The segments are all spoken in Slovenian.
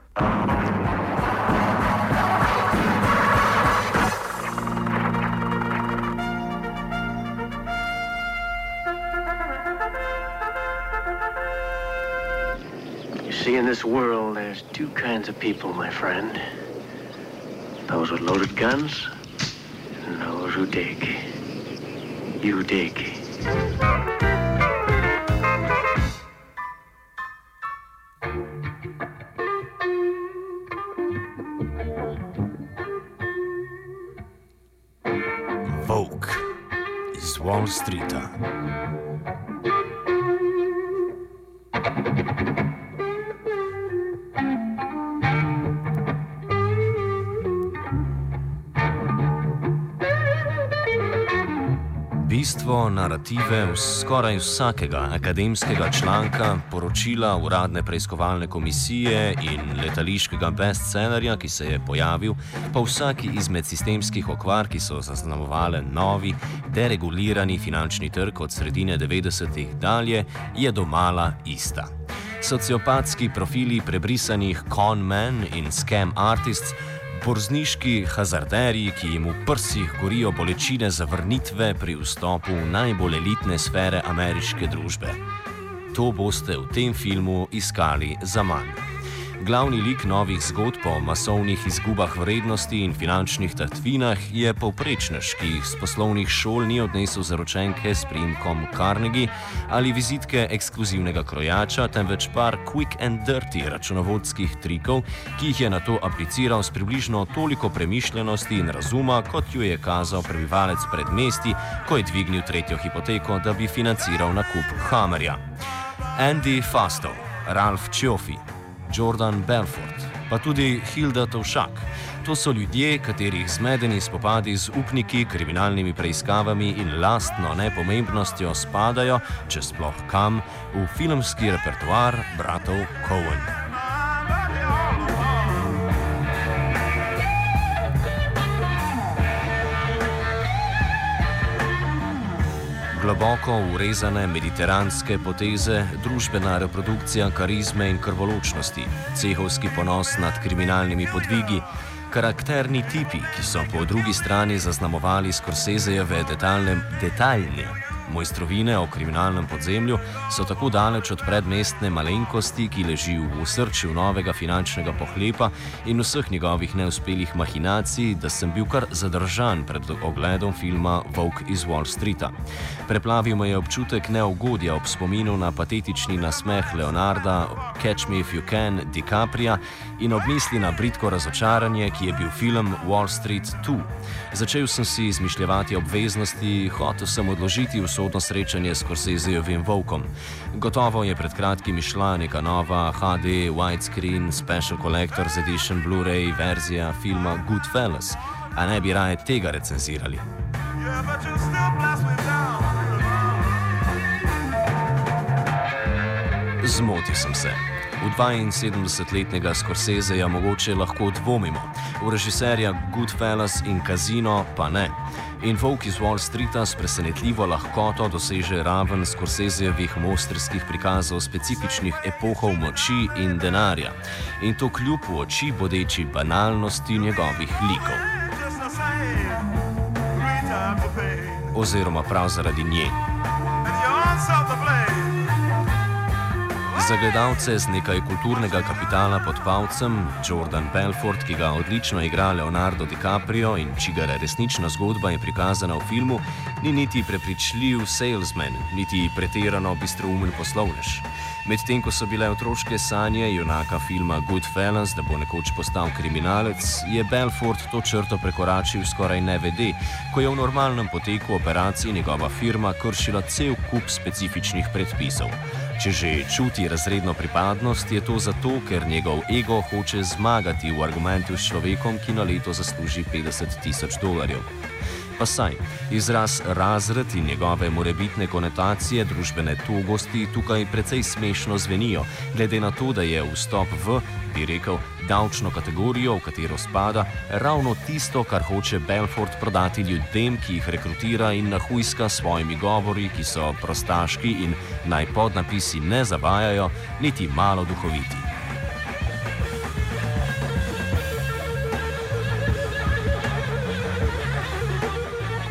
See, in this world, there's two kinds of people, my friend. Those with loaded guns and those who dig. You dig. Volk iz Wall Streeta. Bistvo narative skoraj vsakega akademskega članka, poročila uradne preiskovalne komisije in letališkega bestsellerja, ki se je pojavil, pa vsaki izmed sistemskih okvar, ki so zaznamovale novi, deregulirani finančni trg od sredine 90-ih dalje, je domala ista. Sociopatski profili prebrisanih con men in scam artists, borzniški hazarderji, ki jim v prsih gorijo bolečine zavrnitve pri vstopu v najbolj elitne sfere ameriške družbe. To boste v tem filmu iskali zaman. Glavni lik novih zgodb o masovnih izgubah vrednosti in finančnih tatvinah je povprečnež, ki jih z poslovnih šol ni odnesel zaročenke s priimkom Carnegie ali vizitke ekskluzivnega krojača, temveč par quick and dirty računovodskih trikov, ki jih je nato apliciral s približno toliko premišljenosti in razuma, kot jo je kazal prebivalec predmestij, ko je dvignil tretjo hipoteko, da bi financiral nakup Hammerja. Andy Fastow, Ralph Cioffi, Jordan Belfort, pa tudi Hilda Tovšak. To so ljudje, katerih zmedeni spopadi z upniki, kriminalnimi preiskavami in lastno nepomembnostjo spadajo, če sploh kam, v filmski repertoar bratov Coen. Globoko urezane mediteranske poteze, družbena reprodukcija karizme in krvoločnosti, cehovski ponos nad kriminalnimi podvigi, karakterni tipi, ki so po drugi strani zaznamovali Scorsesejeve detaljne mojstrovine o kriminalnem podzemlju, so tako daleč od predmestne malenkosti, ki leži v osrčju novega finančnega pohlepa in vseh njegovih neuspelih mahinacij, da sem bil kar zadržan pred ogledom filma Volk iz Wall Streeta. Preplavil me je občutek neugodja ob spominu na patetični nasmeh Leonarda, Catch Me If You Can, DiCapria in ob misli na bridko razočaranje, ki je bil film Wall Street 2. Začel sem si izmišljevati obveznosti, hotel sem odložiti usodno srečanje s Scorsesejevim Volkom. Gotovo je pred kratkim išla neka nova HD widescreen Special Collector's Edition Blu-ray verzija filma Goodfellas, a ne bi raje tega recenzirali. Zmotil sem se. V 72-letnega Scorseseja mogoče lahko dvomimo, v režiserja Goodfellas in Casino pa ne. In Volk iz Wall Streeta s presenetljivo lahkoto doseže raven Scorsesejevih mojstrskih prikazov specifičnih epohov moči in denarja. In to kljub v oči bodeči banalnosti njegovih likov. Oziroma prav zaradi nje. Za gledalce z nekaj kulturnega kapitala pod palcem, Jordan Belfort, ki ga odlično igra Leonardo DiCaprio in čigara resnična zgodba je prikazana v filmu, ni niti prepričljiv salesman, niti pretirano bistroumen poslovnež. Medtem ko so bile otroške sanje junaka filma Goodfellas, da bo nekoč postal kriminalec, je Belfort to črto prekoračil skoraj nevede, ko je v normalnem poteku operacij njegova firma kršila cel kup specifičnih predpisov. Če že čuti razredno pripadnost, je to zato, ker njegov ego hoče zmagati v argumentu s človekom, ki na leto zasluži $50,000. Pa saj, izraz razred in njegove morebitne konotacije družbene togosti tukaj precej smešno zvenijo, glede na to, da je vstop v, bi rekel, davčno kategorijo, v katero spada, ravno tisto, kar hoče Belfort prodati ljudem, ki jih rekrutira in nahujska s svojimi govori, ki so prostaški in naj podnapisi ne zavajajo, niti malo duhoviti.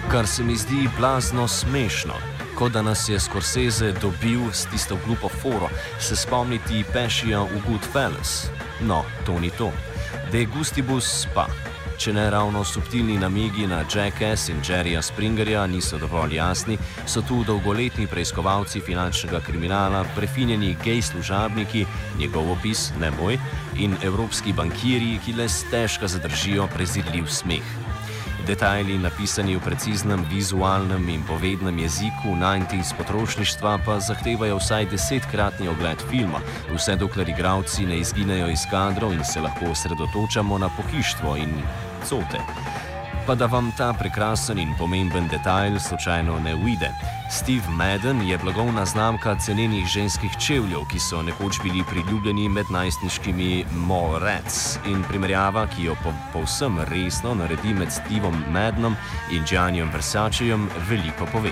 kar se mi zdi blazno smešno. Kot da nas je Scorsese dobil s tisto glupo foro, se spomniti Pescija v Goodfellas. No, to ni to. De gustibus pa. Če ne ravno subtilni namigi na Jackass in Jerryja Springerja niso dovolj jasni, so tu dolgoletni preiskovalci finančnega kriminala, prefinjeni gej služabniki, njegov opis, ne moj, in evropski bankirji, ki le stežka zadržijo prezirljiv smeh. Detajli, napisani v preciznem vizualnem in povednem jeziku 90s potrošništva, pa zahtevajo vsaj 10-kratni ogled filma, vse dokler igralci ne izginejo iz kadrov in se lahko osredotočamo na pohištvo in cote. Pa da vam ta prekrasen in pomemben detajl slučajno ne uide. Steve Madden je blagovna znamka cenenih ženskih čevljev, ki so nekoč bili priljubljeni med najstniškimi Mallrats, in primerjava, ki jo povsem resno naredi med Stevom Maddenom in Giannijem Versacejem, veliko pove.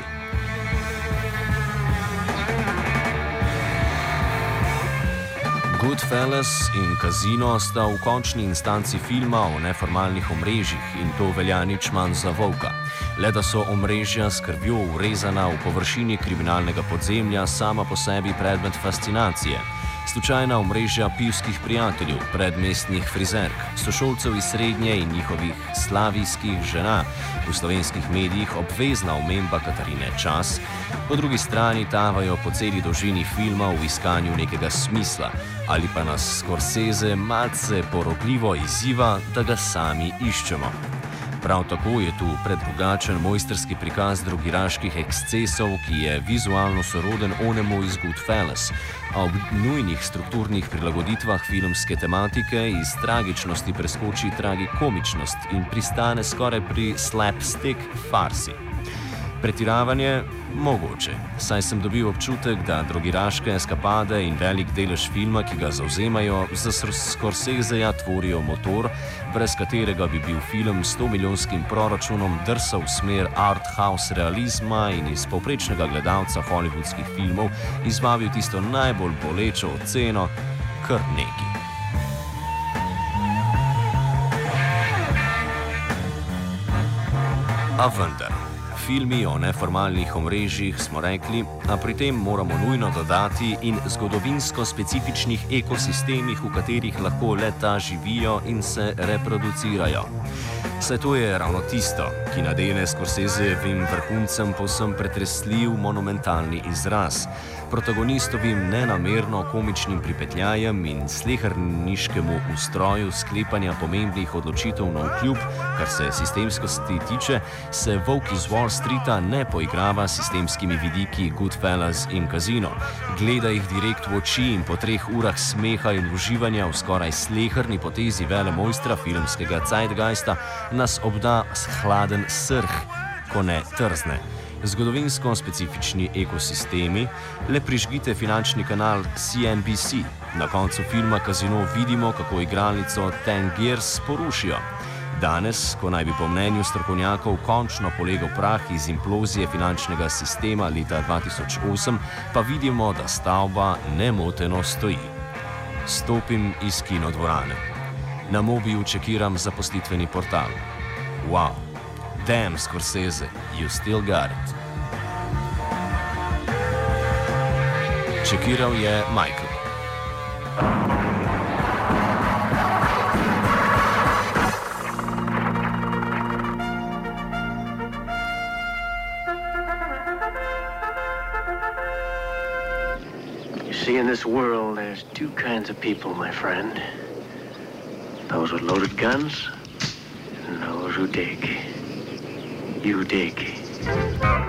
Goodfellas in Casino sta v končni instanci filma o neformalnih omrežjih in to velja nič manj za Volka. Le da so omrežja s krvjo urezana v površini kriminalnega podzemlja sama po sebi predmet fascinacije. Slučajna omrežja pivskih prijateljev, predmestnih frizerk, sošolcev iz srednje in njihovih slavijskih žena, v slovenskih medijih obvezna omemba Katarine Čas, po drugi strani tavajo po celi dolžini filma v iskanju nekega smisla, ali pa nas Scorsese malce porogljivo izziva, da ga sami iščemo. Prav tako je tu predrugačen mojstrski prikaz drogiraških ekscesov, ki je vizualno soroden onemu iz Goodfellas, a ob nujnih strukturnih prilagoditvah filmske tematike iz tragičnosti preskoči tragikomičnost in pristane skoraj pri slapstick farsi. Pretiravanje mogoče, saj sem dobil občutek, da drogiraške eskapade in velik delež filma, ki ga zauzemajo, za Scorseseja tvorijo motor, brez katerega bi bil film s 100-milijonskim proračunom drsal v smer art house realizma in iz povprečnega gledalca hollywoodskih filmov izvabil tisto najbolj bolečo oceno, kar neki. A vendar. Filmi o neformalnih omrežjih smo rekli, a pri tem moramo nujno dodati in zgodovinsko specifičnih ekosistemih, v katerih lahko le-ta živijo in se reproducirajo. Saj to je ravno tisto, ki nadene Scorsesejevim vrhuncem povsem pretresljiv monumentalni izraz, protagonistovim nenamerno komičnim pripetljajem in sleherniškemu ustroju sklepanja pomembnih odločitev navkljub, kar se sistemskosti tiče, se Volk iz Wall Streeta ne poigrava s sistemskimi vidiki Goodfellas in Casino. Gleda jih direkt v oči in po 3 urah smeha in uživanja v skoraj sleherni potezi velemojstra filmskega zeitgeista nas obda hladen srh, ko ne trzne. Zgodovinsko specifični ekosistemi, le prižgite finančni kanal CNBC. Na koncu filma Casino vidimo, kako igralnico Tangiers porušijo. Danes, ko naj bi po mnenju strokovnjakov končno polegel prah iz implozije finančnega sistema leta 2008, pa vidimo, da stavba nemoteno stoji. Stopim iz kinodvorane. Na mobiju čekiram zaposlitveni portal. Wow. Damn, Scorsese, you still got it. Čekiral je Michael. You see, in this world, there's 2 kinds of people, my friend. Those with loaded guns and those who dig. You dig.